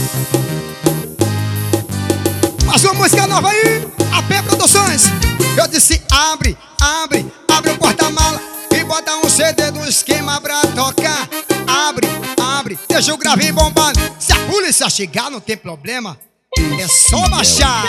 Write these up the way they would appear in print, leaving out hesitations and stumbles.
Mais uma música nova aí, AP Produções. Eu disse abre, abre, abre o porta-mala e bota um CD do esquema pra tocar. Abre, abre, deixa o grave bombando. Se a polícia chegar não tem problema, é só baixar.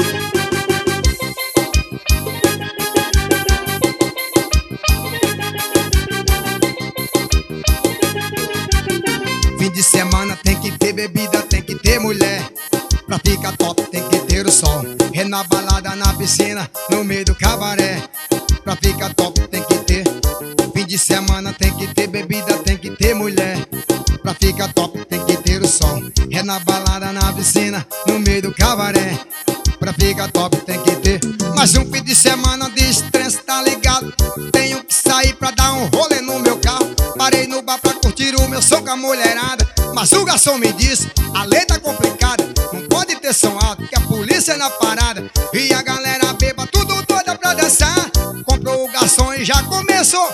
Fim de semana tem que ter bebida, tem que ter mulher. Pra ficar top tem que ter o sol. É na balada, na piscina, no meio do cabaré. Pra ficar top tem que ter. Fim de semana tem que ter bebida, tem que ter mulher. Pra ficar top tem que ter o sol. É na balada, na piscina, no meio do cabaré. Pra ficar top tem que ter. Mais um fim de semana de estresse, tá ligado? Tenho que sair pra dar um rolê no meu carro. Parei no bar pra curtir o meu som com a mulherada. Mas o garçom me disse, a lei tá complicada, não pode ter som alto, que a polícia é na parada. E a galera beba tudo doida pra dançar. Comprou o garçom e já começou.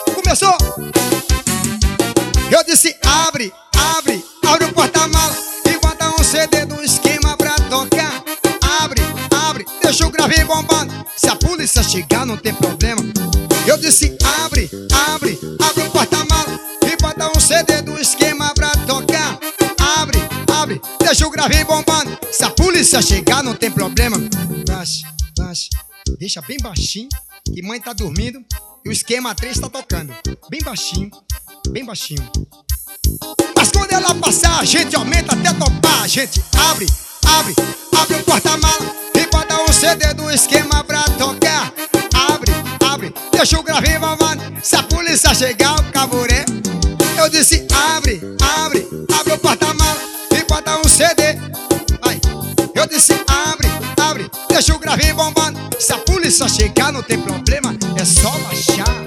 Eu disse abre, abre, abre o porta-mala e bota um CD do esquema pra tocar. Abre, abre, deixa o grave bombando. Se a polícia chegar não tem problema. Eu disse abre, abre, abre o porta-mala e bota um CD do esquema pra tocar. Abre, abre, deixa o grave bombando. Se a polícia chegar não tem problema. Baixa, baixa, deixa bem baixinho, que mãe tá dormindo e o esquema 3 tá tocando. Bem baixinho, bem baixinho. Mas quando ela passar a gente aumenta até topar. A gente abre, abre, abre o porta-mala e bota um CD do esquema pra tocar. Abre, abre, deixa o grave bombando. Se a polícia chegar o caburé. Eu disse abre, abre, abre o porta-mala e bota um CD. Vai. Eu disse abre, abre, deixa o grave bombando. Se a polícia chegar não tem problema, é só baixar.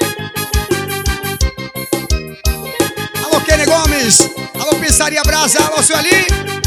Alô Kenny Gomes, alô Pizzaria Brasa, alô Sueli.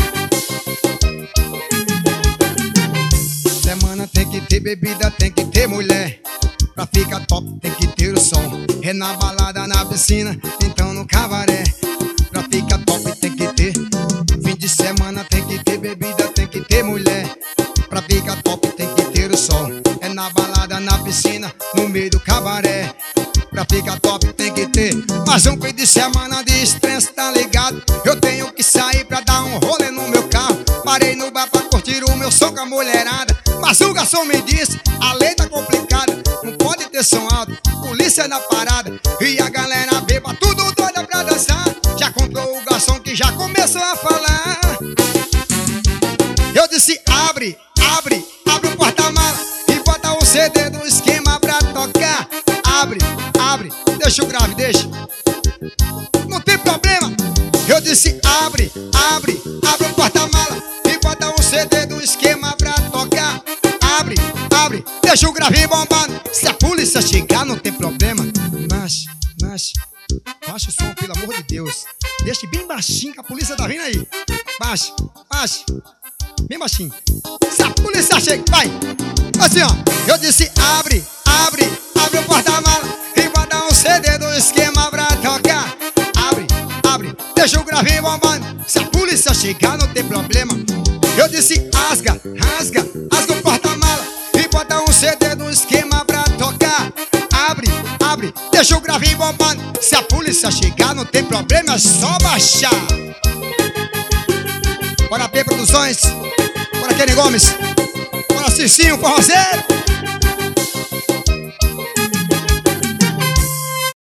Semana tem que ter bebida, tem que ter mulher. Pra ficar top tem que ter o som. É na balada, na piscina, então no cabaré. Pra ficar top tem que ter. Fim de semana tem que ter bebida, tem que ter mulher. Pra ficar top tem que ter o sol. É na balada, na piscina, no meio do cabaré. Pra ficar top tem que ter. Mais um fim de semana de estresse, tá ligado? Eu tenho que sair pra dar um rolê no meu carro. Parei no bar pra curtir o meu som com a mulherada. Mas o garçom me disse, a lei tá complicada, não pode ter som alto, polícia na parada. E a galera beba tudo doida pra dançar. Já comprou o garçom que já começou a falar. Eu disse abre, abre, abre o porta-mala e bota um CD do esquema pra tocar. Abre, abre, deixa o grave, deixa. Não tem problema. Eu disse abre, abre, abre o porta-mala e bota um CD do esquema pra tocar. Abre, abre, deixa o grave bombando. Se a polícia chegar não tem problema. Baixa, baixa, baixa o som, pelo amor de Deus. Deixa bem baixinho que a polícia tá vindo aí. Baixa, baixa, bem baixinho. Se a polícia chega, vai. Assim ó, eu disse abre, abre, abre o porta-mala e bota um CD do esquema pra tocar. Abre, abre, deixa o grave bombando. Se a polícia chegar não tem problema. Eu disse rasga, rasga, rasga o porta-mala e bota um CD do esquema pra tocar. Abre, abre, deixa o grave bombando. Se a polícia chegar não tem problema, é só baixar. Bora AP Produções, bora Kenny Gomes, bora Cicinho, forrozeiro.